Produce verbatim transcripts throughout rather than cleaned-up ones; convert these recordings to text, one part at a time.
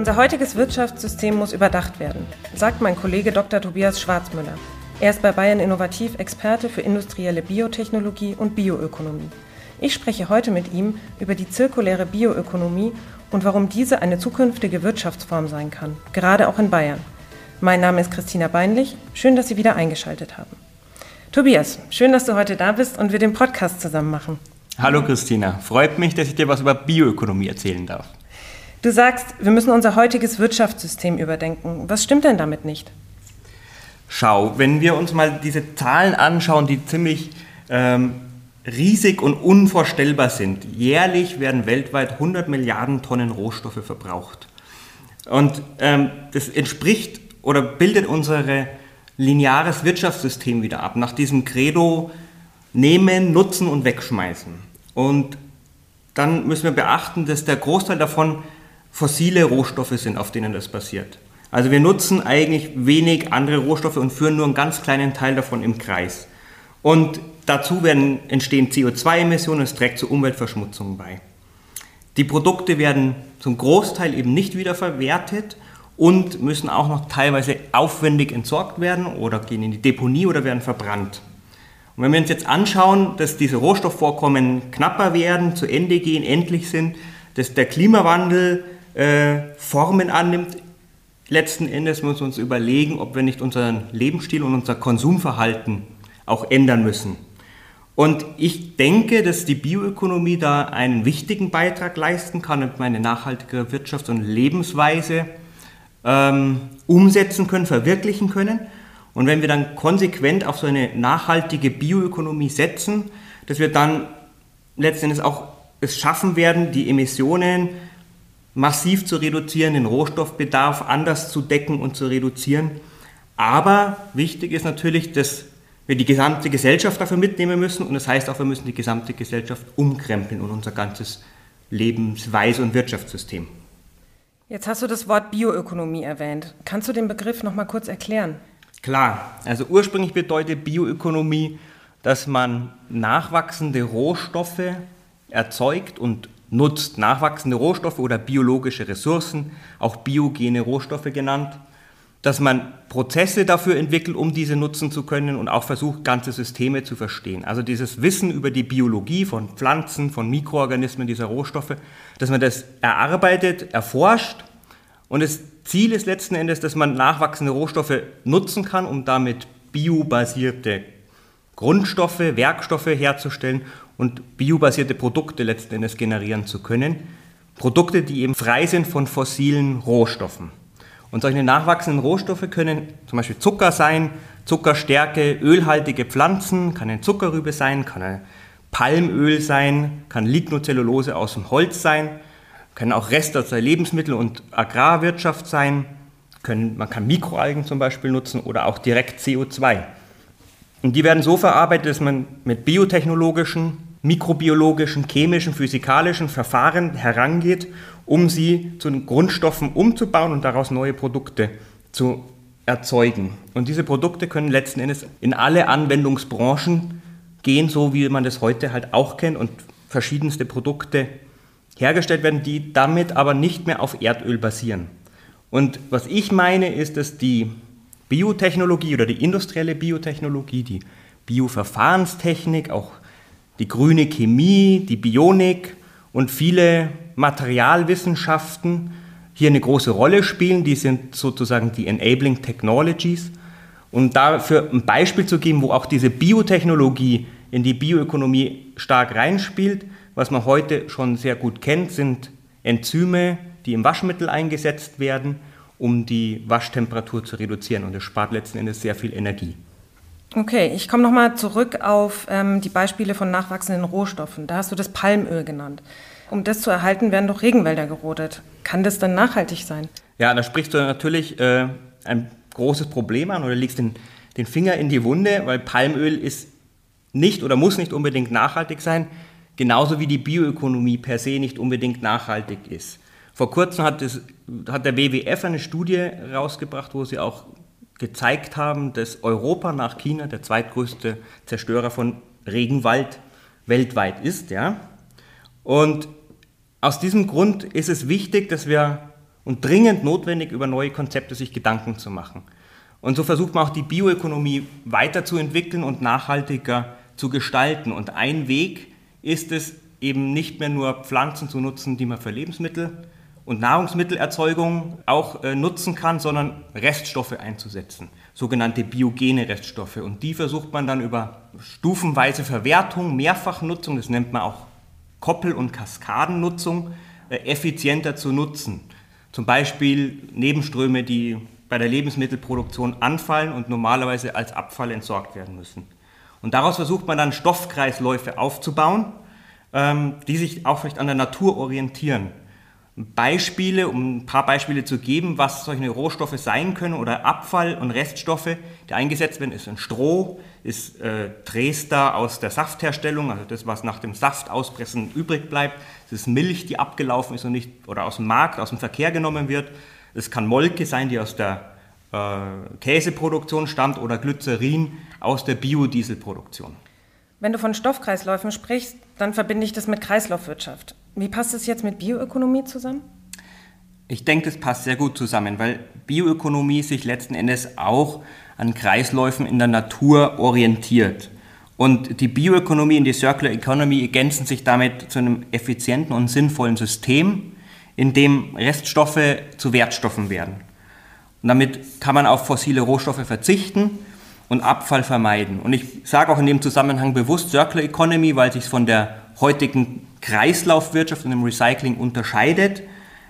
Unser heutiges Wirtschaftssystem muss überdacht werden, sagt mein Kollege Doktor Tobias Schwarzmüller. Er ist bei Bayern Innovativ Experte für industrielle Biotechnologie und Bioökonomie. Ich spreche heute mit ihm über die zirkuläre Bioökonomie und warum diese eine zukünftige Wirtschaftsform sein kann, gerade auch in Bayern. Mein Name ist Christina Beinlich, schön, dass Sie wieder eingeschaltet haben. Tobias, schön, dass du heute da bist und wir den Podcast zusammen machen. Hallo Christina, freut mich, dass ich dir was über Bioökonomie erzählen darf. Du sagst, wir müssen unser heutiges Wirtschaftssystem überdenken. Was stimmt denn damit nicht? Schau, wenn wir uns mal diese Zahlen anschauen, die ziemlich ähm, riesig und unvorstellbar sind. Jährlich werden weltweit hundert Milliarden Tonnen Rohstoffe verbraucht. Und ähm, das entspricht oder bildet unser lineares Wirtschaftssystem wieder ab, nach diesem Credo nehmen, nutzen und wegschmeißen. Und dann müssen wir beachten, dass der Großteil davon fossile Rohstoffe sind, auf denen das passiert. Also wir nutzen eigentlich wenig andere Rohstoffe und führen nur einen ganz kleinen Teil davon im Kreis. Und dazu werden, entstehen C O zwei Emissionen, es trägt zur Umweltverschmutzung bei. Die Produkte werden zum Großteil eben nicht wiederverwertet und müssen auch noch teilweise aufwendig entsorgt werden oder gehen in die Deponie oder werden verbrannt. Und wenn wir uns jetzt anschauen, dass diese Rohstoffvorkommen knapper werden, zu Ende gehen, endlich sind, dass der Klimawandel äh, Formen annimmt, letzten Endes müssen wir uns überlegen, ob wir nicht unseren Lebensstil und unser Konsumverhalten auch ändern müssen. Und ich denke, dass die Bioökonomie da einen wichtigen Beitrag leisten kann und eine nachhaltige Wirtschafts- und Lebensweise ähm, umsetzen können, verwirklichen können. Und wenn wir dann konsequent auf so eine nachhaltige Bioökonomie setzen, dass wir dann letzten Endes auch es schaffen werden, die Emissionen massiv zu reduzieren, den Rohstoffbedarf anders zu decken und zu reduzieren. Aber wichtig ist natürlich, dass wir die gesamte Gesellschaft dafür mitnehmen müssen und das heißt auch, wir müssen die gesamte Gesellschaft umkrempeln und unser ganzes Lebensweise- und Wirtschaftssystem. Jetzt hast du das Wort Bioökonomie erwähnt. Kannst du den Begriff noch mal kurz erklären? Klar, also ursprünglich bedeutet Bioökonomie, dass man nachwachsende Rohstoffe erzeugt und nutzt. Nachwachsende Rohstoffe oder biologische Ressourcen, auch biogene Rohstoffe genannt, dass man Prozesse dafür entwickelt, um diese nutzen zu können und auch versucht, ganze Systeme zu verstehen. Also dieses Wissen über die Biologie von Pflanzen, von Mikroorganismen dieser Rohstoffe, dass man das erarbeitet, erforscht und das Ziel ist letzten Endes, dass man nachwachsende Rohstoffe nutzen kann, um damit biobasierte Grundstoffe, Werkstoffe herzustellen und biobasierte Produkte letzten Endes generieren zu können. Produkte, die eben frei sind von fossilen Rohstoffen. Und solche nachwachsenden Rohstoffe können zum Beispiel Zucker sein, Zuckerstärke, ölhaltige Pflanzen, kann eine Zuckerrübe sein, kann ein Palmöl sein, kann Lignocellulose aus dem Holz sein, können auch Reste aus der Lebensmittel- und Agrarwirtschaft sein, können, man kann Mikroalgen zum Beispiel nutzen oder auch direkt C O zwei. Und die werden so verarbeitet, dass man mit biotechnologischen, mikrobiologischen, chemischen, physikalischen Verfahren herangeht, um sie zu den Grundstoffen umzubauen und daraus neue Produkte zu erzeugen. Und diese Produkte können letzten Endes in alle Anwendungsbranchen gehen, so wie man das heute halt auch kennt und verschiedenste Produkte hergestellt werden, die damit aber nicht mehr auf Erdöl basieren. Und was ich meine, ist, dass die Biotechnologie oder die industrielle Biotechnologie, die Bioverfahrenstechnik, auch die grüne Chemie, die Bionik und viele Materialwissenschaften hier eine große Rolle spielen. Die sind sozusagen die Enabling Technologies. Und dafür ein Beispiel zu geben, wo auch diese Biotechnologie in die Bioökonomie stark reinspielt, was man heute schon sehr gut kennt, sind Enzyme, die im Waschmittel eingesetzt werden, um die Waschtemperatur zu reduzieren. Und das spart letzten Endes sehr viel Energie. Okay, ich komme nochmal zurück auf ähm, die Beispiele von nachwachsenden Rohstoffen. Da hast du das Palmöl genannt. Um das zu erhalten, werden doch Regenwälder gerodet. Kann das dann nachhaltig sein? Ja, da sprichst du natürlich äh, ein großes Problem an oder legst den, den Finger in die Wunde, weil Palmöl ist nicht oder muss nicht unbedingt nachhaltig sein, genauso wie die Bioökonomie per se nicht unbedingt nachhaltig ist. Vor kurzem hat, es, hat der W W F eine Studie rausgebracht, wo sie auch gezeigt haben, dass Europa nach China der zweitgrößte Zerstörer von Regenwald weltweit ist. Ja? Und aus diesem Grund ist es wichtig, dass wir und dringend notwendig, über neue Konzepte sich Gedanken zu machen. Und so versucht man auch die Bioökonomie weiterzuentwickeln und nachhaltiger zu gestalten. Und ein Weg ist es, eben nicht mehr nur Pflanzen zu nutzen, die man für Lebensmittel und Nahrungsmittelerzeugung auch äh, nutzen kann, sondern Reststoffe einzusetzen, sogenannte biogene Reststoffe. Und die versucht man dann über stufenweise Verwertung, Mehrfachnutzung, das nennt man auch Koppel- und Kaskadennutzung, äh, effizienter zu nutzen. Zum Beispiel Nebenströme, die bei der Lebensmittelproduktion anfallen und normalerweise als Abfall entsorgt werden müssen. Und daraus versucht man dann Stoffkreisläufe aufzubauen, ähm, die sich auch vielleicht an der Natur orientieren. Beispiele, um ein paar Beispiele zu geben, was solche Rohstoffe sein können oder Abfall- und Reststoffe, die eingesetzt werden, ist ein Stroh, ist äh, Trester aus der Saftherstellung, also das, was nach dem Saftauspressen übrig bleibt, das ist Milch, die abgelaufen ist und nicht oder aus dem Markt, aus dem Verkehr genommen wird. Es kann Molke sein, die aus der äh, Käseproduktion stammt oder Glycerin aus der Biodieselproduktion. Wenn du von Stoffkreisläufen sprichst, dann verbinde ich das mit Kreislaufwirtschaft. Wie passt es jetzt mit Bioökonomie zusammen? Ich denke, das passt sehr gut zusammen, weil Bioökonomie sich letzten Endes auch an Kreisläufen in der Natur orientiert. Und die Bioökonomie und die Circular Economy ergänzen sich damit zu einem effizienten und sinnvollen System, in dem Reststoffe zu Wertstoffen werden. Und damit kann man auf fossile Rohstoffe verzichten und Abfall vermeiden. Und ich sage auch in dem Zusammenhang bewusst Circular Economy, weil es sich von der heutigen Kreislaufwirtschaft und dem Recycling unterscheidet.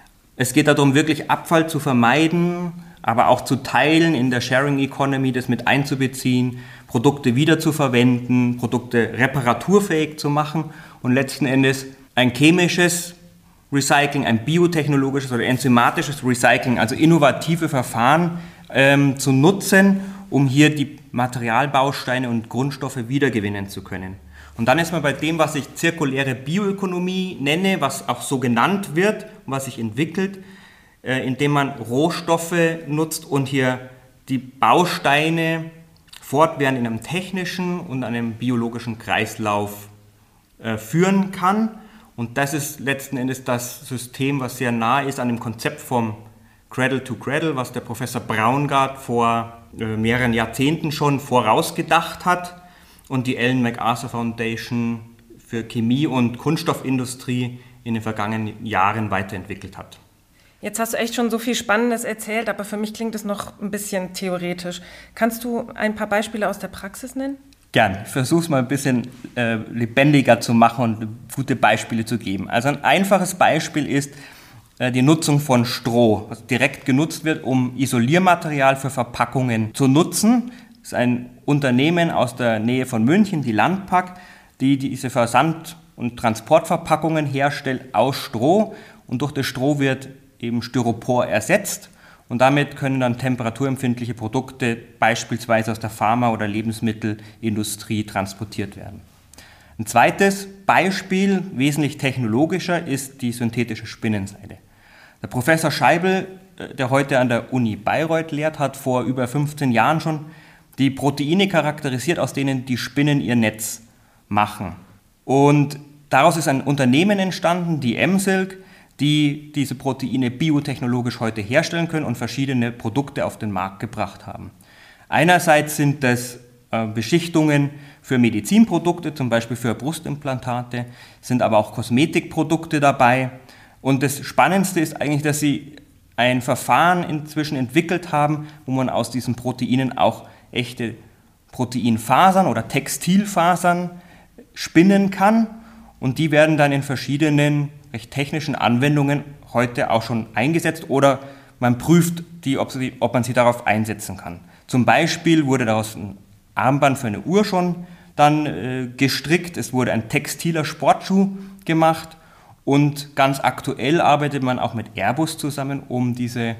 Es geht darum, wirklich Abfall zu vermeiden, aber auch zu teilen in der Sharing Economy, das mit einzubeziehen, Produkte wiederzuverwenden, Produkte reparaturfähig zu machen und letzten Endes ein chemisches Recycling, ein biotechnologisches oder enzymatisches Recycling, also innovative Verfahren ähm, zu nutzen, um hier die Materialbausteine und Grundstoffe wiedergewinnen zu können. Und dann ist man bei dem, was ich zirkuläre Bioökonomie nenne, was auch so genannt wird und was sich entwickelt, äh, indem man Rohstoffe nutzt und hier die Bausteine fortwährend in einem technischen und einem biologischen Kreislauf äh, führen kann. Und das ist letzten Endes das System, was sehr nah ist an dem Konzept vom Cradle to Cradle, was der Professor Braungart vor äh, mehreren Jahrzehnten schon vorausgedacht hat und die Ellen MacArthur Foundation für Chemie- und Kunststoffindustrie in den vergangenen Jahren weiterentwickelt hat. Jetzt hast du echt schon so viel Spannendes erzählt, aber für mich klingt es noch ein bisschen theoretisch. Kannst du ein paar Beispiele aus der Praxis nennen? Gern. Ich versuche es mal ein bisschen äh, lebendiger zu machen und gute Beispiele zu geben. Also ein einfaches Beispiel ist äh, die Nutzung von Stroh, was direkt genutzt wird, um Isoliermaterial für Verpackungen zu nutzen. Das ist ein Unternehmen aus der Nähe von München, die Landpack, die diese Versand- und Transportverpackungen herstellt aus Stroh. Und durch das Stroh wird eben Styropor ersetzt. Und damit können dann temperaturempfindliche Produkte beispielsweise aus der Pharma- oder Lebensmittelindustrie transportiert werden. Ein zweites Beispiel, wesentlich technologischer, ist die synthetische Spinnenseide. Der Professor Scheibel, der heute an der Uni Bayreuth lehrt, hat vor über fünfzehn Jahren schon die Proteine charakterisiert, aus denen die Spinnen ihr Netz machen. Und daraus ist ein Unternehmen entstanden, die M-Silk, die diese Proteine biotechnologisch heute herstellen können und verschiedene Produkte auf den Markt gebracht haben. Einerseits sind das äh, Beschichtungen für Medizinprodukte, zum Beispiel für Brustimplantate, sind aber auch Kosmetikprodukte dabei. Und das Spannendste ist eigentlich, dass sie ein Verfahren inzwischen entwickelt haben, wo man aus diesen Proteinen auch echte Proteinfasern oder Textilfasern spinnen kann. Und die werden dann in verschiedenen recht technischen Anwendungen heute auch schon eingesetzt oder man prüft, die, ob, sie, ob man sie darauf einsetzen kann. Zum Beispiel wurde daraus ein Armband für eine Uhr schon dann äh, gestrickt, es wurde ein textiler Sportschuh gemacht und ganz aktuell arbeitet man auch mit Airbus zusammen, um diese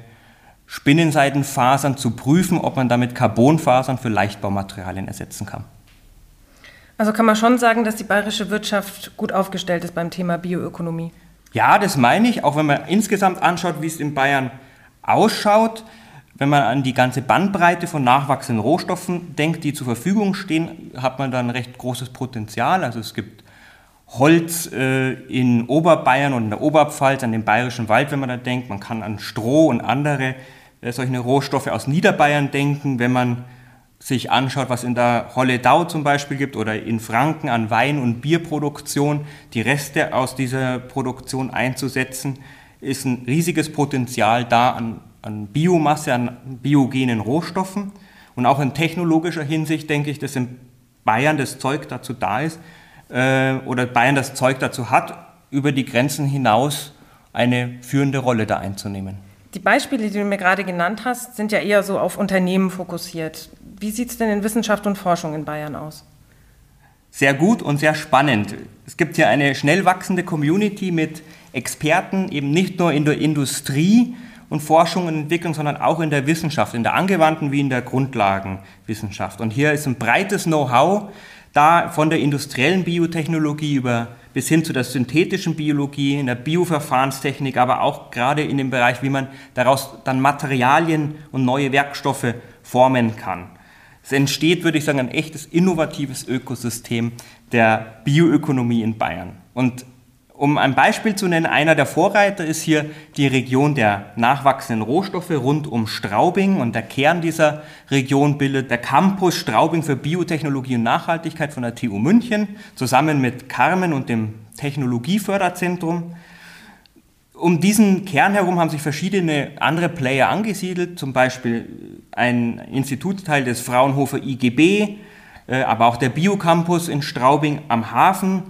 Spinnenseidenfasern zu prüfen, ob man damit Carbonfasern für Leichtbaumaterialien ersetzen kann. Also kann man schon sagen, dass die bayerische Wirtschaft gut aufgestellt ist beim Thema Bioökonomie? Ja, das meine ich, auch wenn man insgesamt anschaut, wie es in Bayern ausschaut. Wenn man an die ganze Bandbreite von nachwachsenden Rohstoffen denkt, die zur Verfügung stehen, hat man da ein recht großes Potenzial. Also es gibt Holz äh, in Oberbayern und in der Oberpfalz, an den Bayerischen Wald, wenn man da denkt. Man kann an Stroh und andere äh, solche Rohstoffe aus Niederbayern denken, wenn man sich anschaut, was in der Holledau zum Beispiel gibt oder in Franken an Wein- und Bierproduktion, die Reste aus dieser Produktion einzusetzen, ist ein riesiges Potenzial da an, an Biomasse, an biogenen Rohstoffen. Und auch in technologischer Hinsicht denke ich, dass in Bayern das Zeug dazu da ist, oder Bayern das Zeug dazu hat, über die Grenzen hinaus eine führende Rolle da einzunehmen. Die Beispiele, die du mir gerade genannt hast, sind ja eher so auf Unternehmen fokussiert. Wie sieht es denn in Wissenschaft und Forschung in Bayern aus? Sehr gut und sehr spannend. Es gibt hier eine schnell wachsende Community mit Experten, eben nicht nur in der Industrie und Forschung und Entwicklung, sondern auch in der Wissenschaft, in der angewandten wie in der Grundlagenwissenschaft. Und hier ist ein breites Know-how da von der industriellen Biotechnologie über bis hin zu der synthetischen Biologie, in der Bioverfahrenstechnik, aber auch gerade in dem Bereich, wie man daraus dann Materialien und neue Werkstoffe formen kann. Es entsteht, würde ich sagen, ein echtes innovatives Ökosystem der Bioökonomie in Bayern. Und um ein Beispiel zu nennen, einer der Vorreiter ist hier die Region der nachwachsenden Rohstoffe rund um Straubing, und der Kern dieser Region bildet der Campus Straubing für Biotechnologie und Nachhaltigkeit von der T U München, zusammen mit Carmen und dem Technologieförderzentrum. Um diesen Kern herum haben sich verschiedene andere Player angesiedelt, zum Beispiel ein Institutsteil des Fraunhofer I G B, aber auch der Biocampus in Straubing am Hafen,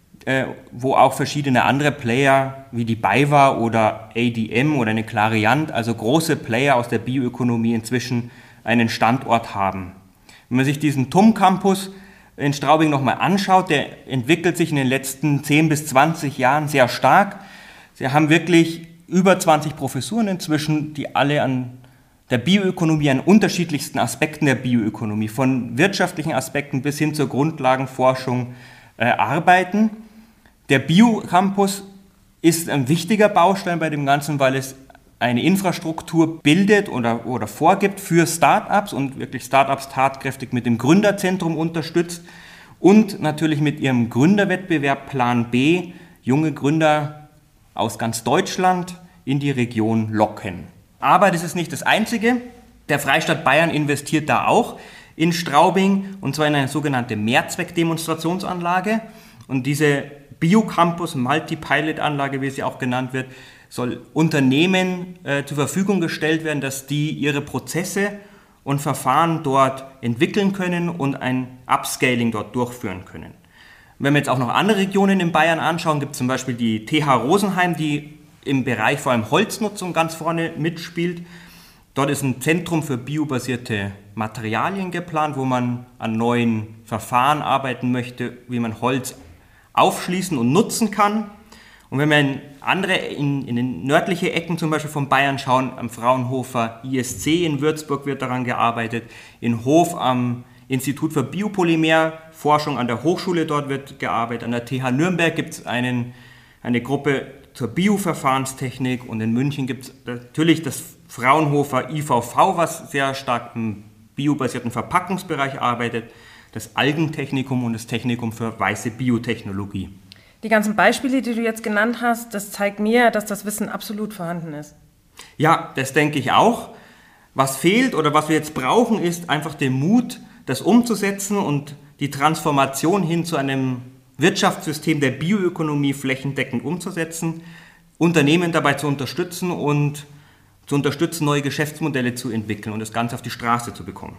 wo auch verschiedene andere Player wie die BayWa oder A D M oder eine Clariant, also große Player aus der Bioökonomie, inzwischen einen Standort haben. Wenn man sich diesen T U M-Campus in Straubing nochmal anschaut, der entwickelt sich in den letzten zehn bis zwanzig Jahren sehr stark. Sie haben wirklich über zwanzig Professuren inzwischen, die alle an der Bioökonomie, an unterschiedlichsten Aspekten der Bioökonomie, von wirtschaftlichen Aspekten bis hin zur Grundlagenforschung äh, arbeiten. Der Biocampus ist ein wichtiger Baustein bei dem Ganzen, weil es eine Infrastruktur bildet oder, oder vorgibt für Start-ups und wirklich Start-ups tatkräftig mit dem Gründerzentrum unterstützt und natürlich mit ihrem Gründerwettbewerb Plan B junge Gründer aus ganz Deutschland in die Region locken. Aber das ist nicht das Einzige. Der Freistaat Bayern investiert da auch in Straubing, und zwar in eine sogenannte Mehrzweckdemonstrationsanlage. Und diese Biocampus Multipilot-Anlage, wie sie auch genannt wird, soll Unternehmen äh, zur Verfügung gestellt werden, dass die ihre Prozesse und Verfahren dort entwickeln können und ein Upscaling dort durchführen können. Wenn wir jetzt auch noch andere Regionen in Bayern anschauen, gibt es zum Beispiel die T H Rosenheim, die im Bereich vor allem Holznutzung ganz vorne mitspielt. Dort ist ein Zentrum für biobasierte Materialien geplant, wo man an neuen Verfahren arbeiten möchte, wie man Holz aufschließen und nutzen kann. Und wenn wir in andere, in, in den nördliche Ecken zum Beispiel von Bayern schauen, am Fraunhofer I S C in Würzburg wird daran gearbeitet, in Hof am Institut für Biopolymerforschung an der Hochschule dort wird gearbeitet, an der T H Nürnberg gibt es einen, eine Gruppe zur Bioverfahrenstechnik, und in München gibt es natürlich das Fraunhofer I V V, was sehr stark im biobasierten Verpackungsbereich arbeitet, das Algentechnikum und das Technikum für weiße Biotechnologie. Die ganzen Beispiele, die du jetzt genannt hast, das zeigt mir, dass das Wissen absolut vorhanden ist. Ja, das denke ich auch. Was fehlt oder was wir jetzt brauchen, ist einfach der Mut, das umzusetzen und die Transformation hin zu einem Wirtschaftssystem der Bioökonomie flächendeckend umzusetzen, Unternehmen dabei zu unterstützen und zu unterstützen, neue Geschäftsmodelle zu entwickeln und das Ganze auf die Straße zu bekommen.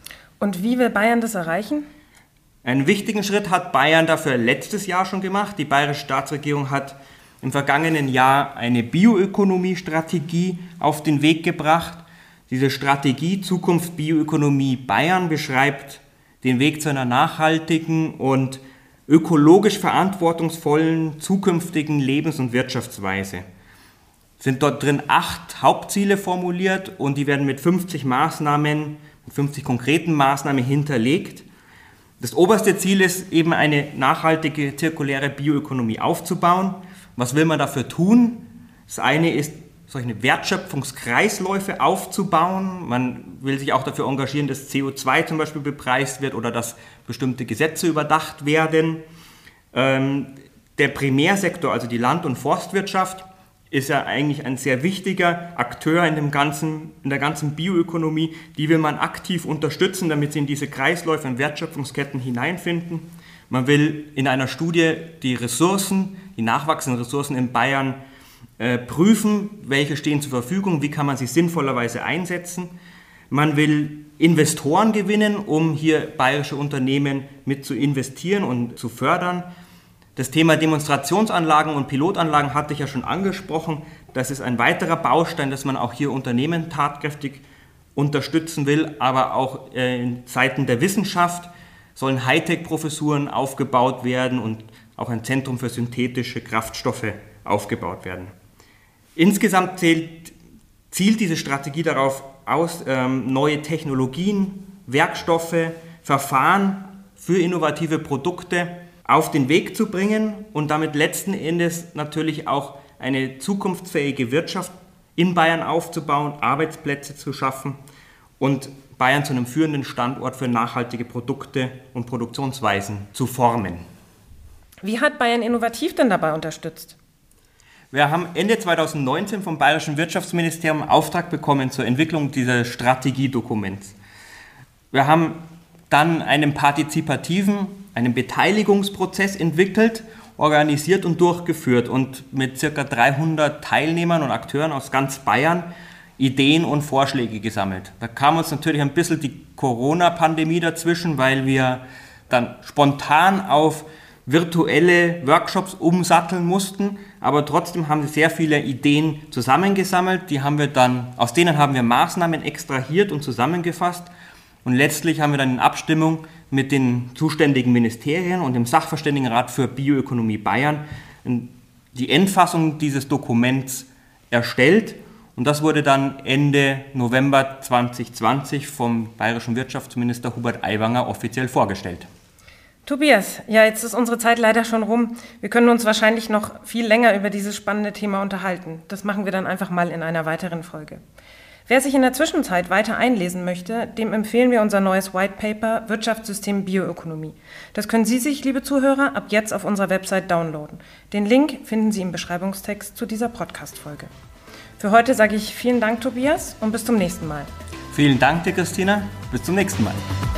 Und wie will Bayern das erreichen? Einen wichtigen Schritt hat Bayern dafür letztes Jahr schon gemacht. Die bayerische Staatsregierung hat im vergangenen Jahr eine Bioökonomie-Strategie auf den Weg gebracht. Diese Strategie Zukunft Bioökonomie Bayern beschreibt den Weg zu einer nachhaltigen und ökologisch verantwortungsvollen zukünftigen Lebens- und Wirtschaftsweise. Es sind dort drin acht Hauptziele formuliert, und die werden mit fünfzig Maßnahmen, mit fünfzig konkreten Maßnahmen hinterlegt. Das oberste Ziel ist eben, eine nachhaltige, zirkuläre Bioökonomie aufzubauen. Was will man dafür tun? Das eine ist, solche Wertschöpfungskreisläufe aufzubauen. Man will sich auch dafür engagieren, dass C O zwei zum Beispiel bepreist wird oder dass bestimmte Gesetze überdacht werden. Ähm, Der Primärsektor, also die Land- und Forstwirtschaft, ist ja eigentlich ein sehr wichtiger Akteur in, dem ganzen, in der ganzen Bioökonomie. Die will man aktiv unterstützen, damit sie in diese Kreisläufe und Wertschöpfungsketten hineinfinden. Man will in einer Studie die Ressourcen, die nachwachsenden Ressourcen in Bayern äh, prüfen, welche stehen zur Verfügung, wie kann man sie sinnvollerweise einsetzen. Man will Investoren gewinnen, um hier bayerische Unternehmen mit zu investieren und zu fördern. Das Thema Demonstrationsanlagen und Pilotanlagen hatte ich ja schon angesprochen. Das ist ein weiterer Baustein, dass man auch hier Unternehmen tatkräftig unterstützen will, aber auch äh, in Seiten der Wissenschaft sollen Hightech-Professuren aufgebaut werden und auch ein Zentrum für synthetische Kraftstoffe aufgebaut werden. Insgesamt zählt, zielt diese Strategie darauf aus, ähm, neue Technologien, Werkstoffe, Verfahren für innovative Produkte auf den Weg zu bringen und damit letzten Endes natürlich auch eine zukunftsfähige Wirtschaft in Bayern aufzubauen, Arbeitsplätze zu schaffen und Bayern zu einem führenden Standort für nachhaltige Produkte und Produktionsweisen zu formen. Wie hat Bayern Innovativ denn dabei unterstützt? Wir haben Ende zweitausendneunzehn vom Bayerischen Wirtschaftsministerium Auftrag bekommen zur Entwicklung dieses Strategiedokuments. Wir haben dann einen partizipativen, einen Beteiligungsprozess entwickelt, organisiert und durchgeführt und mit ca. dreihundert Teilnehmern und Akteuren aus ganz Bayern Ideen und Vorschläge gesammelt. Da kam uns natürlich ein bisschen die Corona-Pandemie dazwischen, weil wir dann spontan auf virtuelle Workshops umsatteln mussten, aber trotzdem haben wir sehr viele Ideen zusammengesammelt, die haben wir dann, aus denen haben wir Maßnahmen extrahiert und zusammengefasst und letztlich haben wir dann in Abstimmung mit den zuständigen Ministerien und dem Sachverständigenrat für Bioökonomie Bayern die Endfassung dieses Dokuments erstellt und das wurde dann Ende November zweitausendzwanzig vom bayerischen Wirtschaftsminister Hubert Aiwanger offiziell vorgestellt. Tobias, ja, jetzt ist unsere Zeit leider schon rum. Wir können uns wahrscheinlich noch viel länger über dieses spannende Thema unterhalten. Das machen wir dann einfach mal in einer weiteren Folge. Wer sich in der Zwischenzeit weiter einlesen möchte, dem empfehlen wir unser neues White Paper Wirtschaftssystem Bioökonomie. Das können Sie sich, liebe Zuhörer, ab jetzt auf unserer Website downloaden. Den Link finden Sie im Beschreibungstext zu dieser Podcast-Folge. Für heute sage ich vielen Dank, Tobias, und bis zum nächsten Mal. Vielen Dank dir, Christina. Bis zum nächsten Mal.